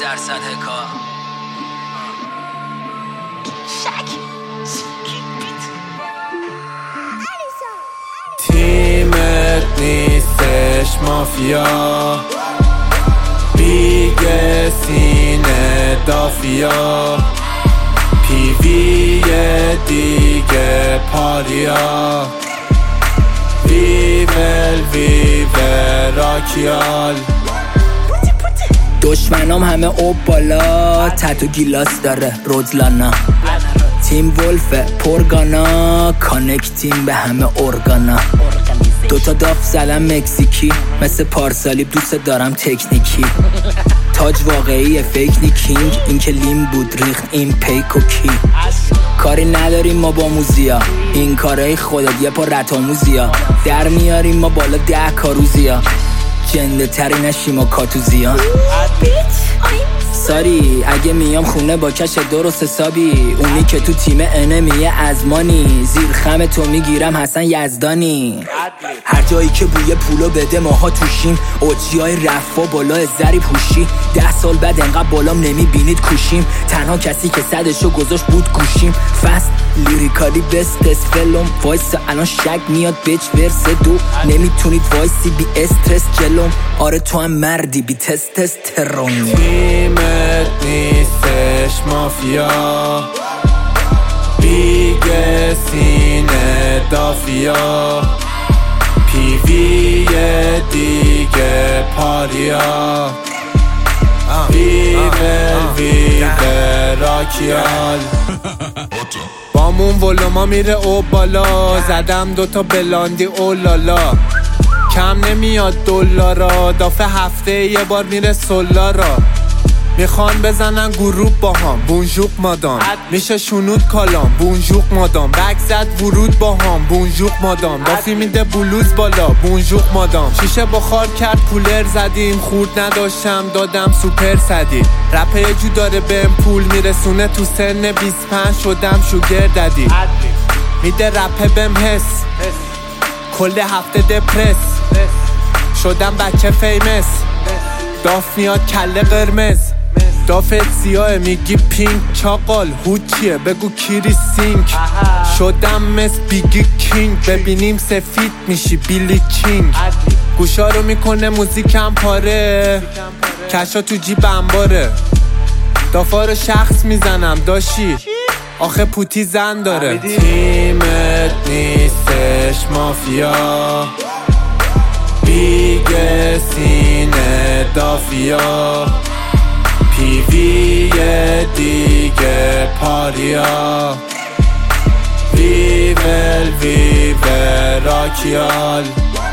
هکا تیمت نیستش مافیا، بیگ سینه دافیا، پیوی دیگه پاریا، ویول راکیال. دشمنام همه اوب بالا، تتو گیلاس داره رودلانا، تیم ولف پرگانا، کانکتیم به همه ارگانا. دوتا داف زلم مکزیکی، مثل پارسالیب دوست دارم تکنیکی. تاج واقعی فیک نی کینگ، این که لیم بود ریخت این پیک و کی. کاری نداریم ما با موزیا، این کارای خودت یه پا رتاموزیا. در میاریم ما بالا 10 کاروزیا، جنده تری نشیم و کاتوزیان. ساری اگه میام خونه با کش درست حسابی، اونی که تو تیم انمیه ازمانی، زیر خم تو میگیرم حسن یزدانی. هر جایی که بوی پولو بده ماها توشیم، اوجی های رفا بالا زری پوشی. 10 سال بعد انقدر بالام نمیبینید کوشیم، تنها کسی که صدشو گذاشت بود گوشیم. فست لیریکالی بست فلم وایس الان شک میاد بیچ ورس دو، نمیتونید وایسی بی استرس جلوم. آره تو هم مردی بی تستوسترون. تیمت نیستش مافیا، بیگ سینه دافیا، پیوی دیگه پاریا، ویول راکیال. بامون ولوما میره او بالا، زدم دوتا بلاندی اولالا. کم نمیاد دلارا، دافه هفته یه بار میره سولارا. میخوان بزنن گروپ با هم، بونژوق مادام میشه شنود کالام، بونژوق مادام بک زد ورود با هم، بونژوق مادام دافی میده بلوز بالا، بونژوق مادام. شیشه بخار کرد کولر زدیم، خورد نداشتم دادم سوپر صدی. رپه یه جو داره بهم پول میرسونه، تو سن 25 شدم شوگر ددی. میده رپه بهم حس، کل هفته دپرس شدم بچه فیمس. داف میاد کله قرمز، دافت سیاه میگی پینک. چاقال هود چیه بگو کیری سینک. شدم مثل بیگی کینگ، ببینیم سفید میشی بیلی کینگ. گوشا رو میکنه موزیکم پاره، کشا تو جیب انباره. دافا رو شخص میزنم داشی، آخه پوتی زن داره. تیمت نیستش مافیا، بیگ سینه دافیا، پیوی دیگه پاریا، ویول راکیال.